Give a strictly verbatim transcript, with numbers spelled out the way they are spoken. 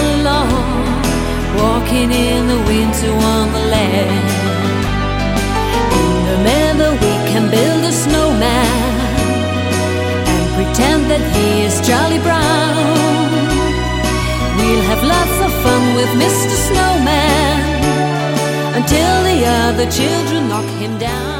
along, walking in the winter wonderland. In the meadow we can build a snowman and pretend that he is Charlie Brown. We'll have lots of fun with Mister Snowman until the other children knock him down.